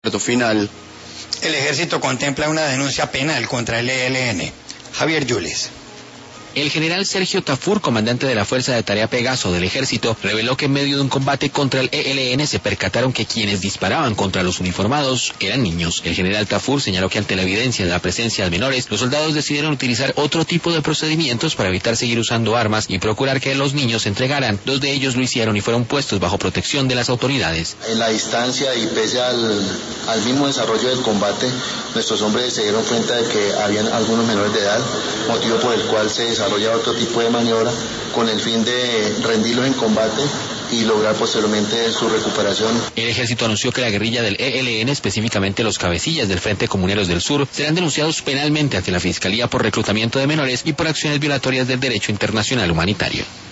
Final. El ejército contempla una denuncia penal contra el ELN. Javier Yules. El general Sergio Tafur, comandante de la Fuerza de Tarea Pegaso del Ejército, reveló que en medio de un combate contra el ELN se percataron que quienes disparaban contra los uniformados eran niños. El general Tafur señaló que ante la evidencia de la presencia de menores, los soldados decidieron utilizar otro tipo de procedimientos para evitar seguir usando armas y procurar que los niños se entregaran. 2 de ellos lo hicieron y fueron puestos bajo protección de las autoridades. En la distancia y pese al mismo desarrollo del combate, nuestros hombres se dieron cuenta de que habían algunos menores de edad, motivo por el cual se desarrolla otro tipo de maniobra con el fin de rendirlos en combate y lograr posteriormente su recuperación. El ejército anunció que la guerrilla del ELN, específicamente los cabecillas del Frente Comuneros del Sur, serán denunciados penalmente ante la Fiscalía por reclutamiento de menores y por acciones violatorias del derecho internacional humanitario.